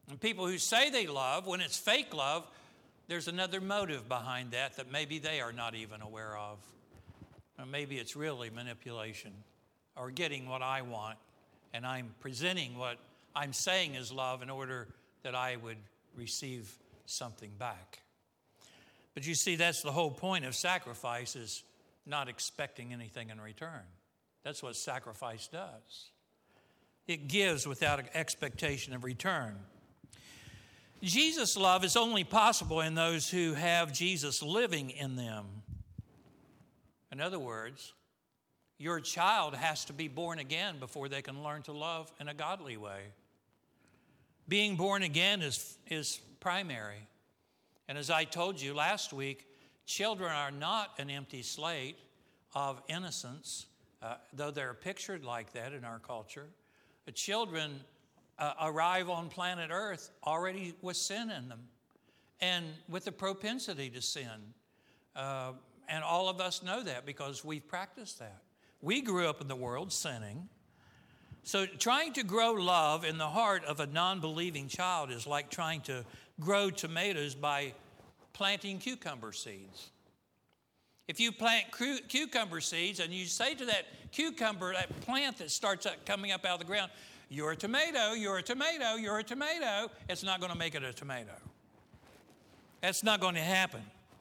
And people who say they love, when it's fake love, there's another motive behind that maybe they are not even aware of. Or maybe it's really manipulation or getting what I want, and I'm presenting what I'm saying is love in order that I would receive something back. But you see, that's the whole point of sacrifice, is not expecting anything in return. That's what sacrifice does. It gives without an expectation of return. Jesus' love is only possible in those who have Jesus living in them. In other words, your child has to be born again before they can learn to love in a godly way. Being born again is primary. And as I told you last week, children are not an empty slate of innocence, though they're pictured like that in our culture. Children arrive on planet Earth already with sin in them and with the propensity to sin. And all of us know that because we've practiced that. We grew up in the world sinning. So trying to grow love in the heart of a non-believing child is like trying to grow tomatoes by planting cucumber seeds. If you plant cucumber seeds and you say to that cucumber, that plant that starts coming up out of the ground, you're a tomato, you're a tomato, you're a tomato, it's not going to make it a tomato. That's not going to happen.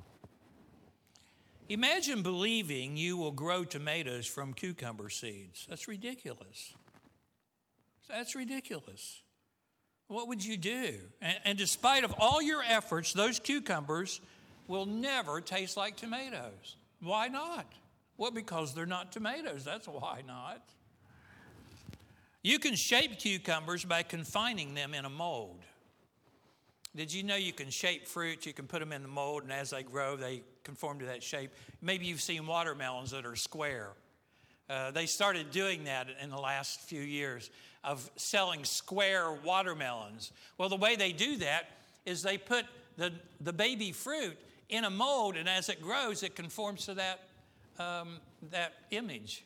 Imagine believing you will grow tomatoes from cucumber seeds. That's ridiculous. That's ridiculous. What would you do? And despite of all your efforts, those cucumbers will never taste like tomatoes. Why not? Well, because they're not tomatoes. That's why not. You can shape cucumbers by confining them in a mold. Did you know you can shape fruits? You can put them in the mold, and as they grow, they conform to that shape. Maybe you've seen watermelons that are square. They started doing that in the last few years, of selling square watermelons. Well, the way they do that is they put the baby fruit in a mold, and as it grows, it conforms to that image.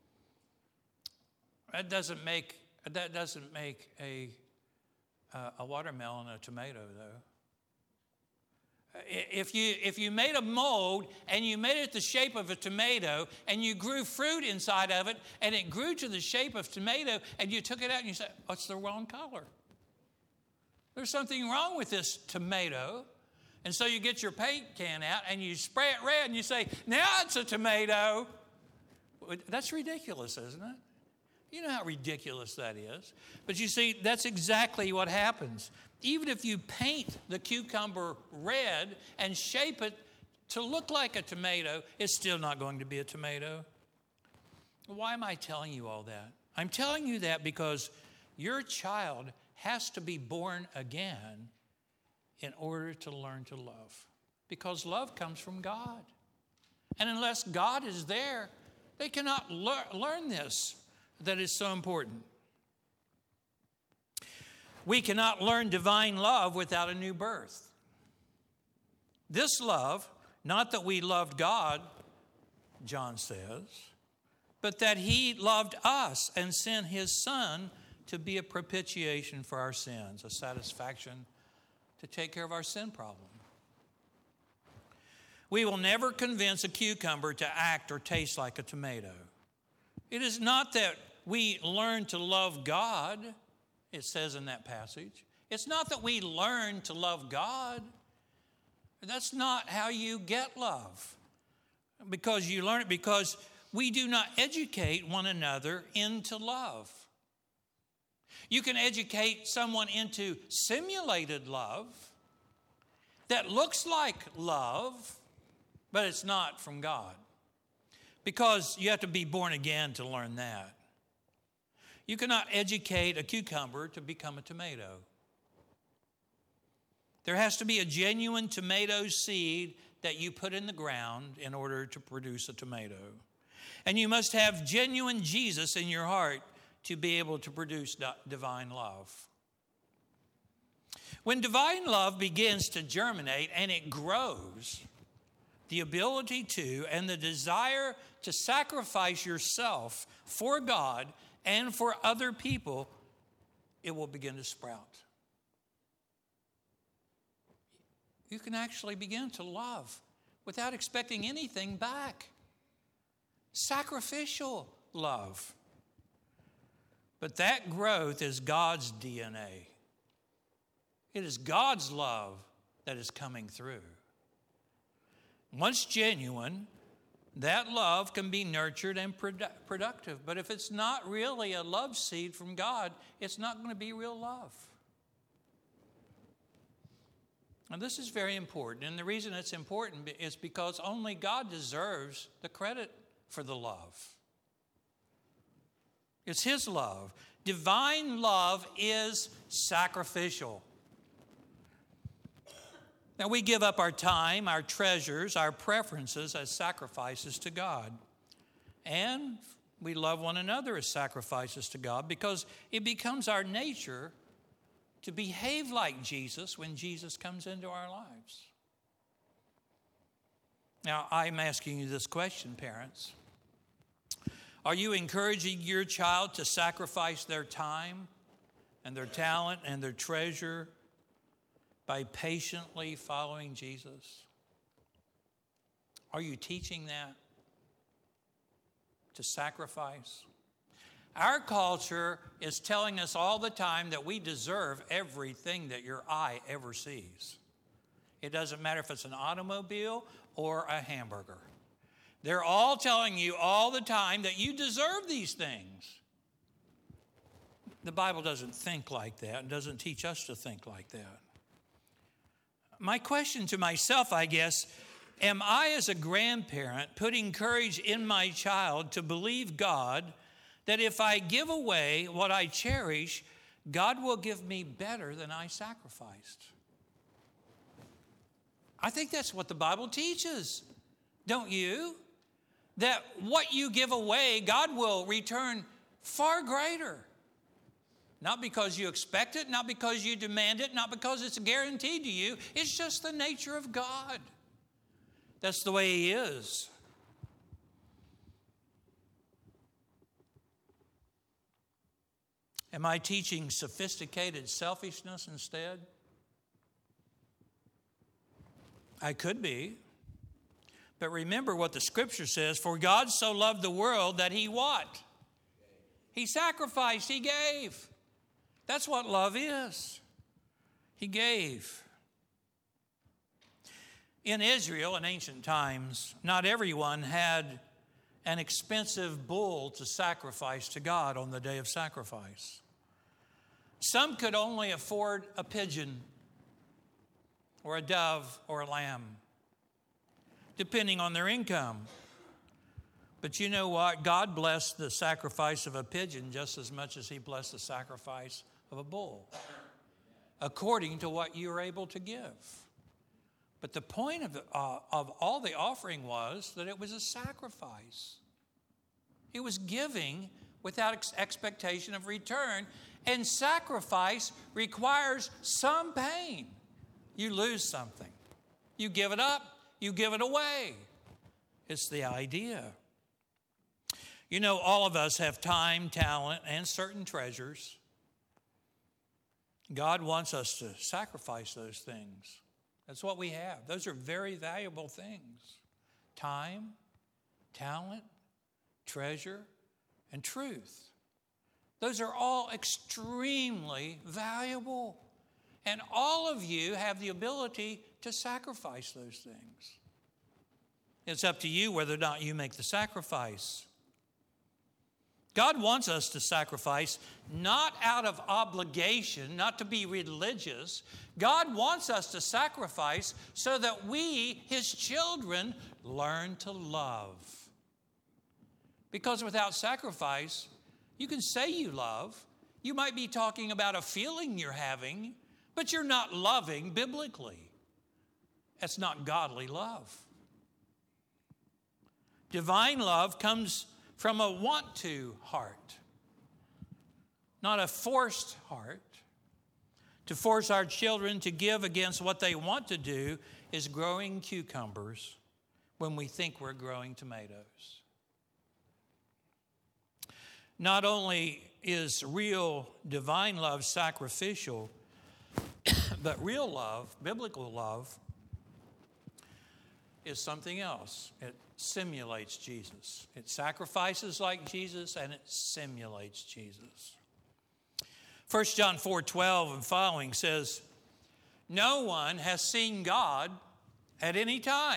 That doesn't make a watermelon a tomato, though. If you made a mold and you made it the shape of a tomato and you grew fruit inside of it and it grew to the shape of tomato and you took it out and you said, oh, it's the wrong color. There's something wrong with this tomato. And so you get your paint can out and you spray it red and you say, now it's a tomato. That's ridiculous, isn't it? You know how ridiculous that is. But you see, that's exactly what happens. Even if you paint the cucumber red and shape it to look like a tomato, it's still not going to be a tomato. Why am I telling you all that? I'm telling you that because your child has to be born again in order to learn to love. Because love comes from God. And unless God is there, they cannot learn this. That is so important. We cannot learn divine love without a new birth. This love, not that we loved God, John says, but that he loved us and sent his Son to be a propitiation for our sins, a satisfaction to take care of our sin problem. We will never convince a cucumber to act or taste like a tomato. It is not that we learn to love God, it says in that passage. It's not that we learn to love God. That's not how you get love. Because you learn it because we do not educate one another into love. You can educate someone into simulated love that looks like love, but it's not from God. Because you have to be born again to learn that. You cannot educate a cucumber to become a tomato. There has to be a genuine tomato seed that you put in the ground in order to produce a tomato. And you must have genuine Jesus in your heart to be able to produce divine love. When divine love begins to germinate and it grows, the ability to and the desire to sacrifice yourself for God and for other people, it will begin to sprout. you can actually begin to love without expecting anything back. Sacrificial love. But that growth is God's DNA. It is God's love that is coming through. Once genuine, that love can be nurtured and productive. But if it's not really a love seed from God, it's not going to be real love. And this is very important. And the reason it's important is because only God deserves the credit for the love. It's His love. Divine love is sacrificial. Now, we give up our time, our treasures, our preferences as sacrifices to God. And we love one another as sacrifices to God because it becomes our nature to behave like Jesus when Jesus comes into our lives. Now, I'm asking you this question, parents. Are you encouraging your child to sacrifice their time and their talent and their treasure by patiently following Jesus? Are you teaching that? To sacrifice? Our culture is telling us all the time that we deserve everything that your eye ever sees. It doesn't matter if it's an automobile or a hamburger. They're all telling you all the time that you deserve these things. The Bible doesn't think like that and doesn't teach us to think like that. My question to myself, I guess, am I as a grandparent putting courage in my child to believe God that if I give away what I cherish, God will give me better than I sacrificed? I think that's what the Bible teaches, don't you? That what you give away, God will return far greater. Not because you expect it, not because you demand it, not because it's guaranteed to you. It's just the nature of God. That's the way He is. Am I teaching sophisticated selfishness instead? I could be. But remember what the Scripture says, for God so loved the world that He what? He sacrificed, He gave. That's what love is. He gave. In Israel in ancient times, not everyone had an expensive bull to sacrifice to God on the day of sacrifice. Some could only afford a pigeon or a dove or a lamb, depending on their income. But you know what? God blessed the sacrifice of a pigeon just as much as He blessed the sacrifice of a bull, according to what you were able to give. But the point of all the offering was that it was a sacrifice. It was giving without expectation of return, and sacrifice requires some pain. You lose something. You give it up. You give it away. It's the idea. You know, all of us have time, talent, and certain treasures. God wants us to sacrifice those things. That's what we have. Those are very valuable things. Time, talent, treasure, and truth. Those are all extremely valuable. And all of you have the ability to sacrifice those things. It's up to you whether or not you make the sacrifice. God wants us to sacrifice not out of obligation, not to be religious. God wants us to sacrifice so that we, His children, learn to love. Because without sacrifice, you can say you love. You might be talking about a feeling you're having, but you're not loving biblically. That's not godly love. Divine love comes from a want-to heart, not a forced heart. To force our children to give against what they want to do is growing cucumbers when we think we're growing tomatoes. Not only is real divine love sacrificial, but real love, biblical love, is something else. It simulates Jesus. It sacrifices like Jesus, and it simulates Jesus. 1 John 4:12 and following says, no one has seen God at any time.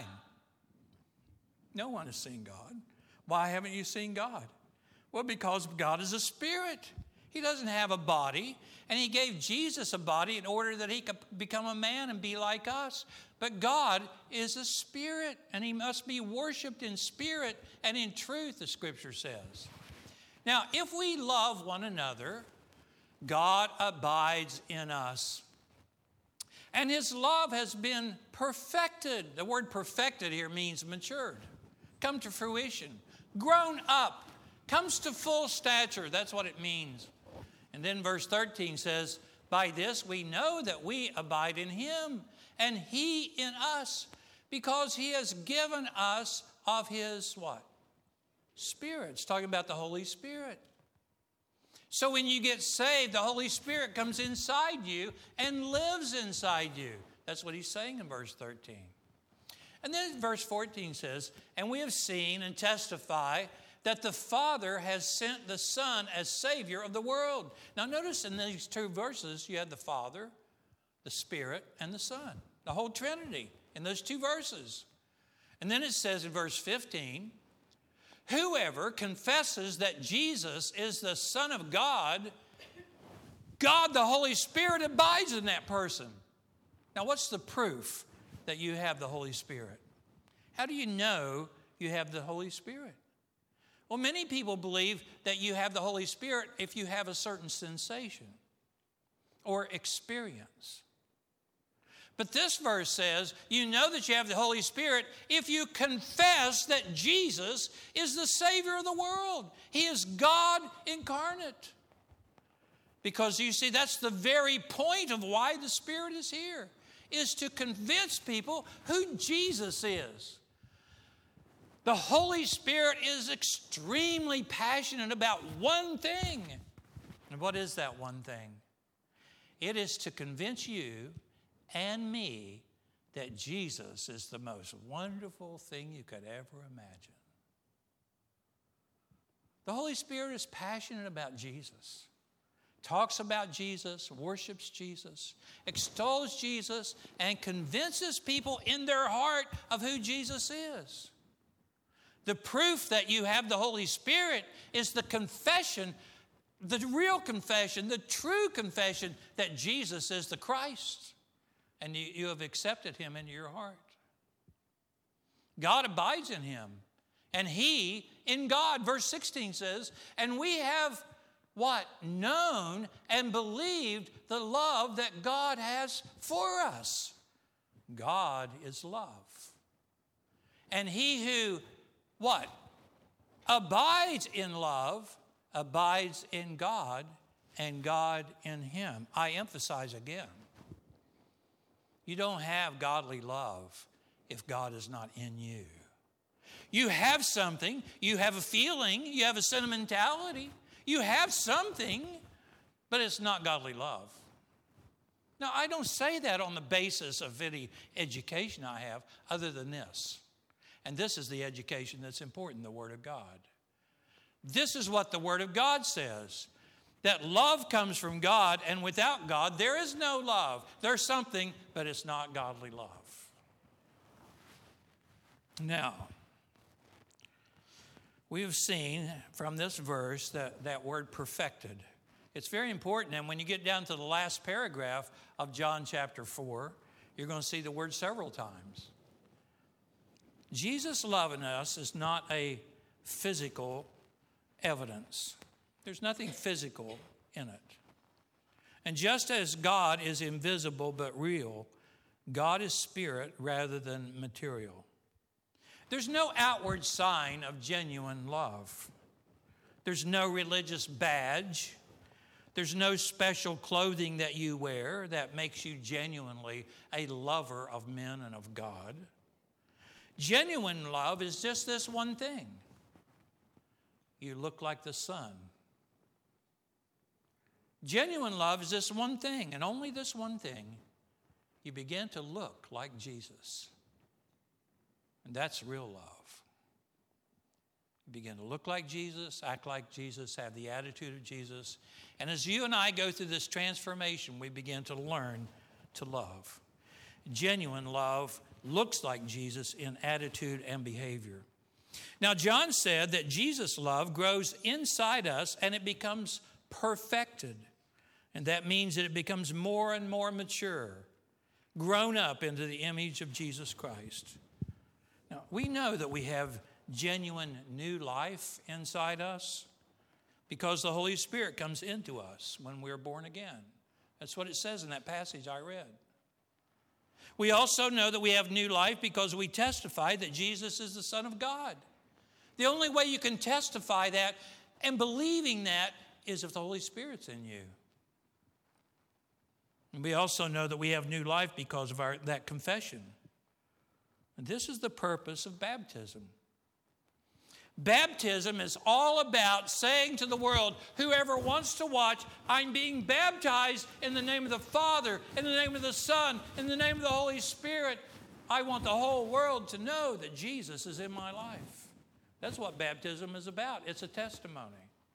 No one has seen God. Why haven't you seen God? Well, because God is a spirit. He doesn't have a body, and he gave Jesus a body in order that he could become a man and be like us. But God is a spirit, and he must be worshiped in spirit and in truth, the Scripture says. Now, if we love one another, God abides in us. And his love has been perfected. The word perfected here means matured, come to fruition, grown up, comes to full stature. That's what it means. And then verse 13 says, by this we know that we abide in him and he in us, because he has given us of his what? Spirit. It's talking about the Holy Spirit. So when you get saved, the Holy Spirit comes inside you and lives inside you. That's what he's saying in verse 13. And then verse 14 says, and we have seen and testify that the Father has sent the Son as Savior of the world. Now notice in these two verses, you have the Father, the Spirit, and the Son. The whole Trinity in those two verses. And then it says in verse 15, whoever confesses that Jesus is the Son of God, God the Holy Spirit abides in that person. Now what's the proof that you have the Holy Spirit? How do you know you have the Holy Spirit? Well, many people believe that you have the Holy Spirit if you have a certain sensation or experience. But this verse says, you know that you have the Holy Spirit if you confess that Jesus is the Savior of the world. He is God incarnate. Because you see, that's the very point of why the Spirit is here, is to convince people who Jesus is. The Holy Spirit is extremely passionate about one thing. And what is that one thing? It is to convince you and me that Jesus is the most wonderful thing you could ever imagine. The Holy Spirit is passionate about Jesus, talks about Jesus, worships Jesus, extols Jesus, and convinces people in their heart of who Jesus is. The proof that you have the Holy Spirit is the confession, the real confession, the true confession that Jesus is the Christ. And you have accepted him into your heart. God abides in him, and he in God. Verse 16 says, and we have what? Known and believed the love that God has for us. God is love. And he who, what? Abides in love, abides in God, and God in him. I emphasize again, you don't have godly love if God is not in you. You have something, you have a feeling, you have a sentimentality, you have something, but it's not godly love. Now, I don't say that on the basis of any education I have other than this. And this is the education that's important, the Word of God. This is what the Word of God says. That love comes from God, and without God, there is no love. There's something, but it's not godly love. Now, we have seen from this verse that word perfected. It's very important, and when you get down to the last paragraph of John chapter 4, you're going to see the word several times. Jesus loving us is not a physical evidence. There's nothing physical in it. And just as God is invisible but real, God is spirit rather than material. There's no outward sign of genuine love. There's no religious badge. There's no special clothing that you wear that makes you genuinely a lover of men and of God. Genuine love is just this one thing. You look like the sun. Genuine love is this one thing, and only this one thing. You begin to look like Jesus. And that's real love. You begin to look like Jesus, act like Jesus, have the attitude of Jesus. And as you and I go through this transformation, we begin to learn to love. Genuine love looks like Jesus in attitude and behavior. Now, John said that Jesus' love grows inside us and it becomes perfected. And that means that it becomes more and more mature, grown up into the image of Jesus Christ. Now, we know that we have genuine new life inside us because the Holy Spirit comes into us when we're born again. That's what it says in that passage I read. We also know that we have new life because we testify that Jesus is the Son of God. The only way you can testify that and believing that is if the Holy Spirit's in you. And we also know that we have new life because of that confession. And this is the purpose of baptism. Baptism is all about saying to the world, whoever wants to watch, I'm being baptized in the name of the Father, in the name of the Son, in the name of the Holy Spirit. I want the whole world to know that Jesus is in my life. That's what baptism is about. It's a testimony.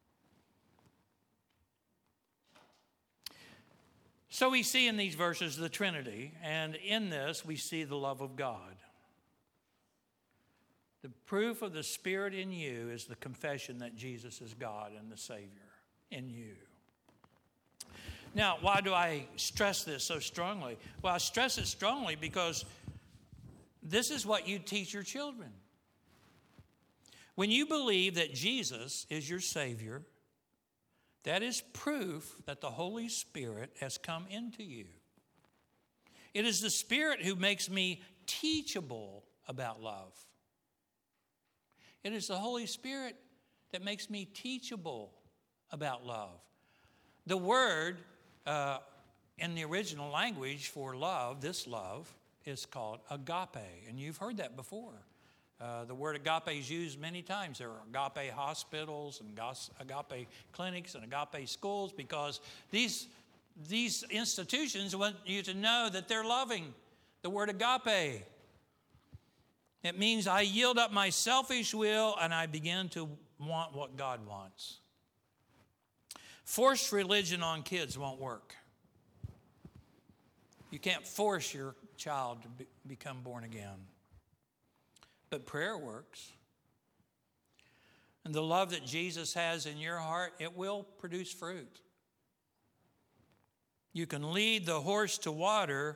So we see in these verses the Trinity, and in this we see the love of God. The proof of the Spirit in you is the confession that Jesus is God and the Savior in you. Now, why do I stress this so strongly? Well, I stress it strongly because this is what you teach your children. When you believe that Jesus is your Savior, that is proof that the Holy Spirit has come into you. It is the Spirit who makes me teachable about love. It is the Holy Spirit that makes me teachable about love. The word in the original language for love, this love, is called agape. And you've heard that before. The word agape is used many times. There are agape hospitals and agape clinics and agape schools because these institutions want you to know that they're loving. The word agape. It means I yield up my selfish will and I begin to want what God wants. Forced religion on kids won't work. You can't force your child to become born again. But prayer works. And the love that Jesus has in your heart, it will produce fruit. You can lead the horse to water,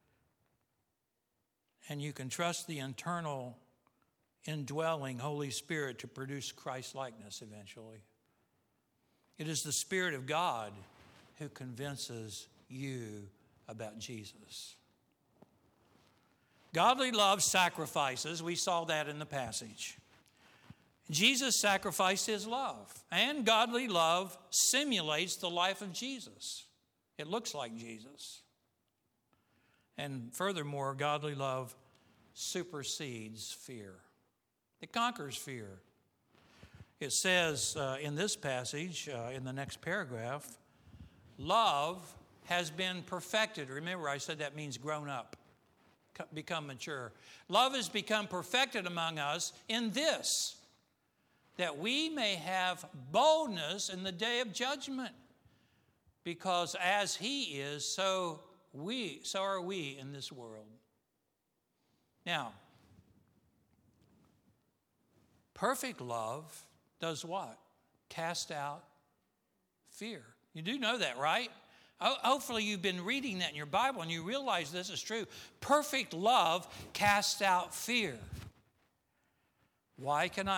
and you can trust the internal, indwelling Holy Spirit to produce Christ-likeness eventually. It is the Spirit of God who convinces you about Jesus. Godly love sacrifices. We saw that in the passage. Jesus sacrificed his love, and godly love simulates the life of Jesus. It looks like Jesus. And furthermore, godly love supersedes fear. It conquers fear. It says in this passage, in the next paragraph, love has been perfected. Remember, I said that means grown up, become mature. Love has become perfected among us in this, that we may have boldness in the day of judgment. Because as he is, so are we in this world. Now, perfect love does what? Cast out fear. You do know that, right? Hopefully you've been reading that in your Bible and you realize this is true. Perfect love casts out fear. Why can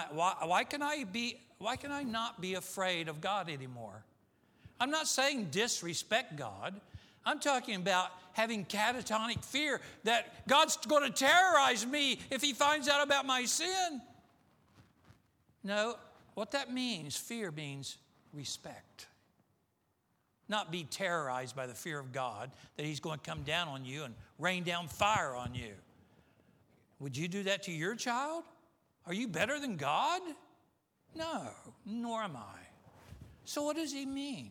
I not be afraid of God anymore? I'm not saying disrespect God. I'm talking about having catatonic fear that God's going to terrorize me if he finds out about my sin. No, what that means, fear means respect. Not be terrorized by the fear of God, that he's going to come down on you and rain down fire on you. Would you do that to your child? Are you better than God? No, nor am I. So what does he mean?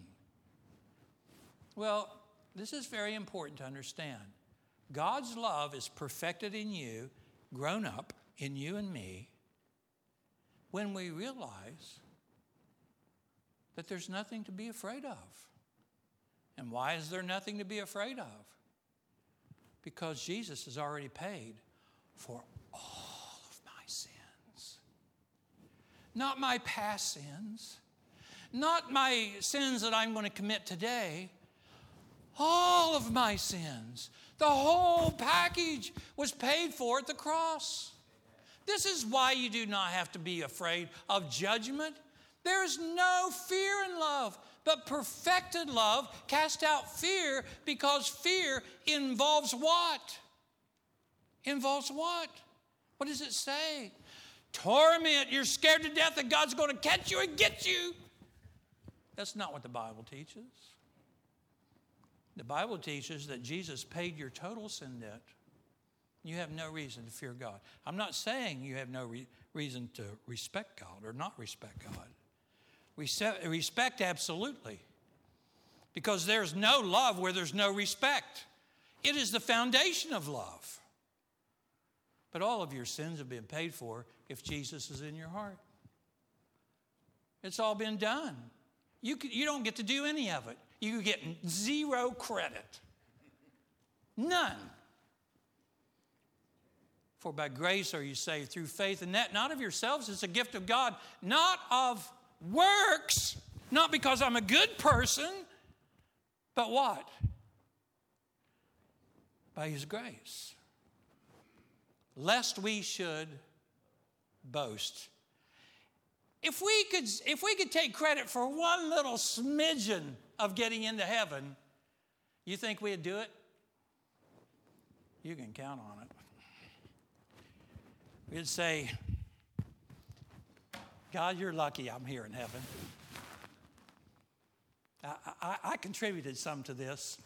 Well, this is very important to understand. God's love is perfected in you, grown up, in you and me when we realize that there's nothing to be afraid of. And why is there nothing to be afraid of? Because Jesus has already paid for all of my sins. Not my past sins. Not my sins that I'm going to commit today. All of my sins. The whole package was paid for at the cross. This is why you do not have to be afraid of judgment. There is no fear in love, but perfected love casts out fear, because fear involves what? Involves what? What does it say? Torment. You're scared to death that God's going to catch you and get you. That's not what the Bible teaches. The Bible teaches that Jesus paid your total sin debt. You have no reason to fear God. I'm not saying you have no reason to respect God or not respect God. Respect, absolutely. Because there's no love where there's no respect. It is the foundation of love. But all of your sins have been paid for if Jesus is in your heart. It's all been done. You don't get to do any of it. You get zero credit. None. For by grace are you saved through faith, and that not of yourselves, it's a gift of God, not of works, not because I'm a good person, but what? By His grace. Lest we should boast. If we could take credit for one little smidgen of getting into heaven, you think we'd do it? You can count on it. We'd say, God, you're lucky I'm here in heaven. I contributed some to this.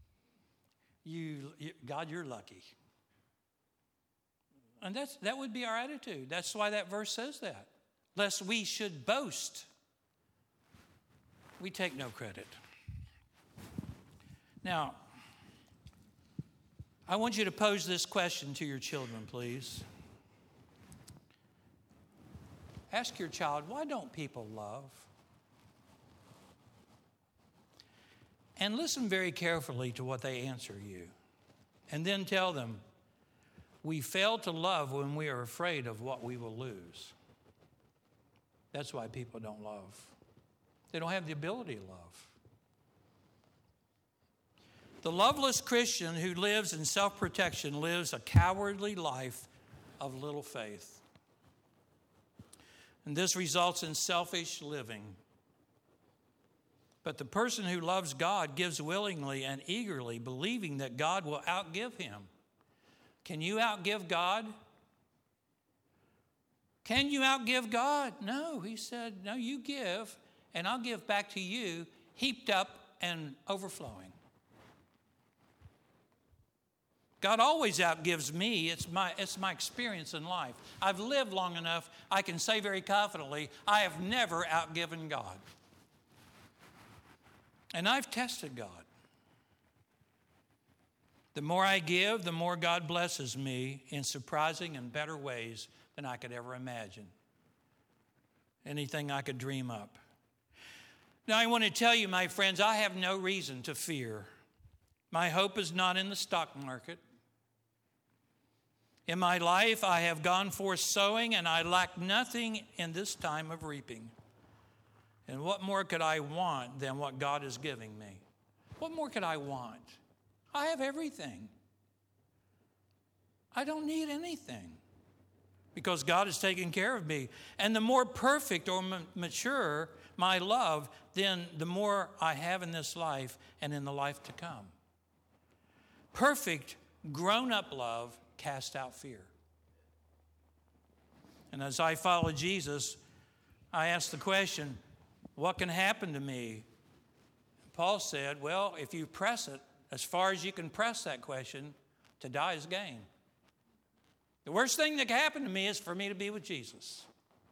God, you're lucky. And that would be our attitude. That's why that verse says that. Lest we should boast. We take no credit. Now, I want you to pose this question to your children, please. Ask your child, why don't people love? And listen very carefully to what they answer you. And then tell them, we fail to love when we are afraid of what we will lose. That's why people don't love. They don't have the ability to love. The loveless Christian who lives in self-protection lives a cowardly life of little faith. And this results in selfish living. But the person who loves God gives willingly and eagerly, believing that God will outgive him. Can you outgive God? Can you outgive God? No, He said, no, you give, and I'll give back to you, heaped up and overflowing. God always outgives me. It's my experience in life. I've lived long enough, I can say very confidently, I have never outgiven God. And I've tested God. The more I give, the more God blesses me in surprising and better ways than I could ever imagine. Anything I could dream up. Now I want to tell you, my friends, I have no reason to fear. My hope is not in the stock market. In my life, I have gone forth sowing, and I lack nothing in this time of reaping. And what more could I want than what God is giving me? What more could I want? I have everything. I don't need anything because God is taking care of me. And the more perfect or mature my love, then the more I have in this life and in the life to come. Perfect, grown-up love casts out fear. And as I follow Jesus, I ask the question, what can happen to me? Paul said, well, if you press it, as far as you can press that question, to die is gain. The worst thing that can happen to me is for me to be with Jesus.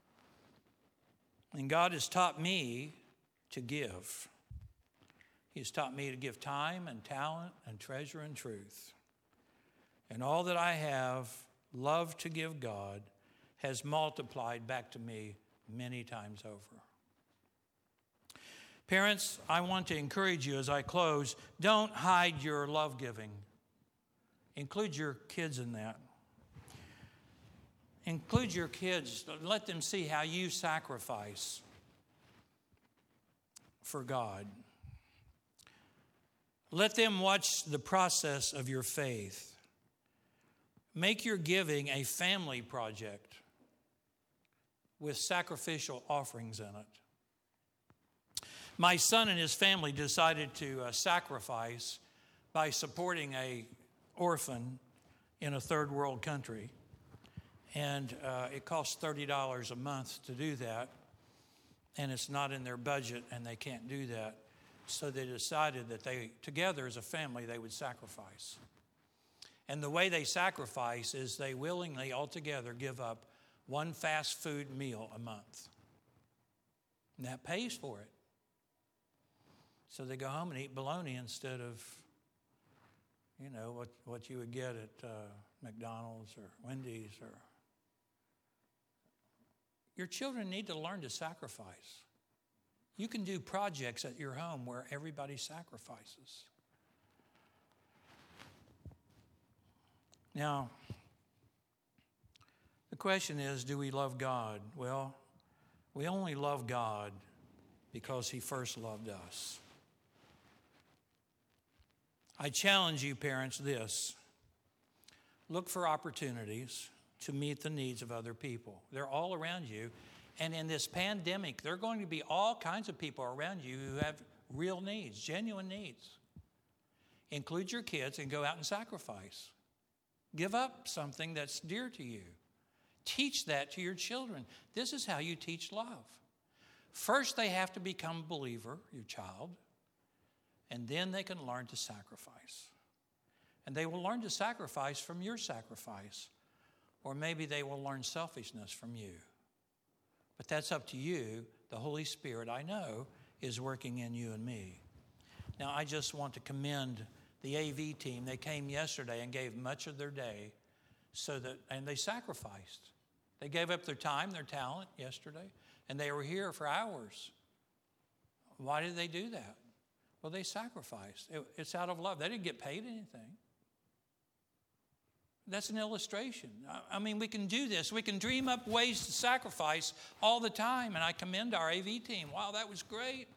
And God has taught me to give. He has taught me to give time and talent and treasure and truth. And all that I have love to give God has multiplied back to me many times over. Parents, I want to encourage you as I close, don't hide your love giving. Include your kids in that. Include your kids. Let them see how you sacrifice for God. Let them watch the process of your faith. Make your giving a family project with sacrificial offerings in it. My son and his family decided to sacrifice by supporting an orphan in a third world country. And it costs $30 a month to do that. And it's not in their budget, and they can't do that. So they decided that they, together as a family, they would sacrifice. And the way they sacrifice is they willingly, altogether, give up one fast food meal a month. And that pays for it. So they go home and eat bologna instead of, what you would get at McDonald's or Wendy's. Or your children need to learn to sacrifice. You can do projects at your home where everybody sacrifices. Now, the question is, do we love God? Well, we only love God because He first loved us. I challenge you, parents, this. Look for opportunities to meet the needs of other people. They're all around you. And in this pandemic, there are going to be all kinds of people around you who have real needs, genuine needs. Include your kids and go out and sacrifice. Give up something that's dear to you. Teach that to your children. This is how you teach love. First, they have to become a believer, your child, and then they can learn to sacrifice. And they will learn to sacrifice from your sacrifice, or maybe they will learn selfishness from you. But that's up to you. The Holy Spirit, I know, is working in you and me. Now, I just want to commend the AV team. They came yesterday and gave much of their day and they sacrificed. They gave up their time, their talent yesterday, and they were here for hours. Why did they do that? Well, they sacrificed. It's out of love. They didn't get paid anything. That's an illustration. I mean, we can do this. We can dream up ways to sacrifice all the time, and I commend our AV team. Wow, that was great.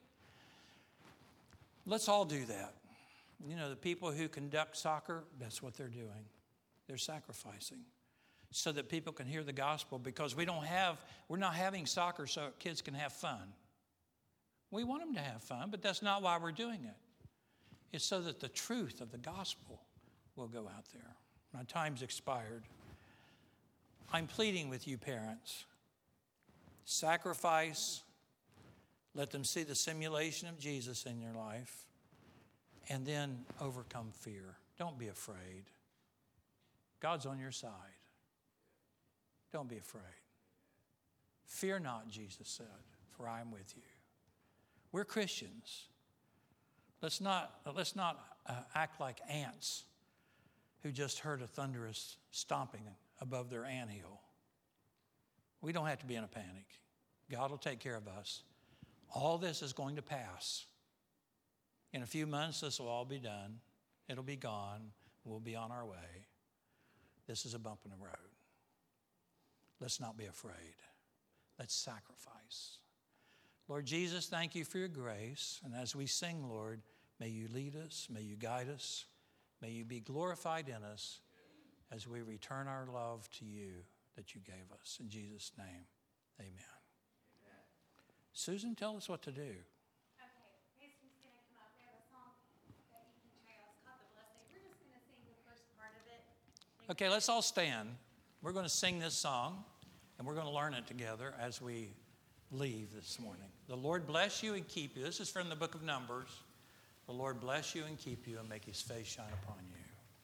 Let's all do that. The people who conduct soccer, that's what they're doing. They're sacrificing so that people can hear the gospel, because we're not having soccer so kids can have fun. We want them to have fun, but that's not why we're doing it. It's so that the truth of the gospel will go out there. My time's expired. I'm pleading with you, parents. Sacrifice. Let them see the simulation of Jesus in your life. And then overcome fear. Don't be afraid. God's on your side. Don't be afraid. Fear not, Jesus said, for I am with you. We're Christians. Let's not act like ants who just heard a thunderous stomping above their anthill. We don't have to be in a panic. God will take care of us. All this is going to pass. In a few months, this will all be done. It'll be gone. We'll be on our way. This is a bump in the road. Let's not be afraid. Let's sacrifice. Lord Jesus, thank you for your grace. And as we sing, Lord, may you lead us, may you guide us, may you be glorified in us as we return our love to you that you gave us. In Jesus' name, amen. Susan, tell us what to do. Okay, Mason's going to come up. We have a song that you can try out. It's called The Blessing. We're just going to sing the first part of it. Okay, let's all stand. We're going to sing this song, and we're going to learn it together as we leave this morning. The Lord bless you and keep you. This is from the book of Numbers. The Lord bless you and keep you and make his face shine upon you.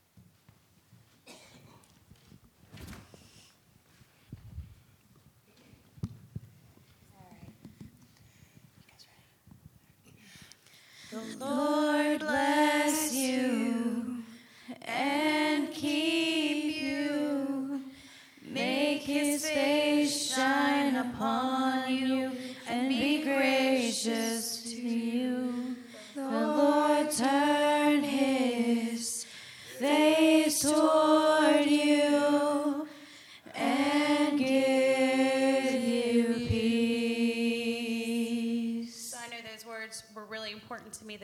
The Lord bless you and keep you.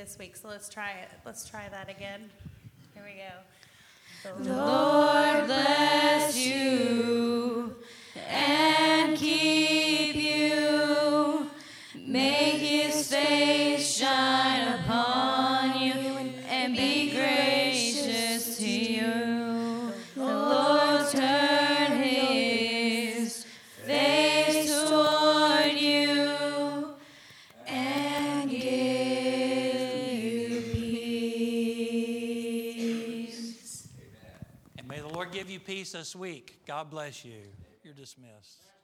this week, so let's try it. Let's try that again. Here we go. The Lord bless you and keep you. Make his face shine upon you and be gracious to you. The Lord turn his face toward you and give you peace. And may the Lord give you peace this week. God bless you. You're dismissed.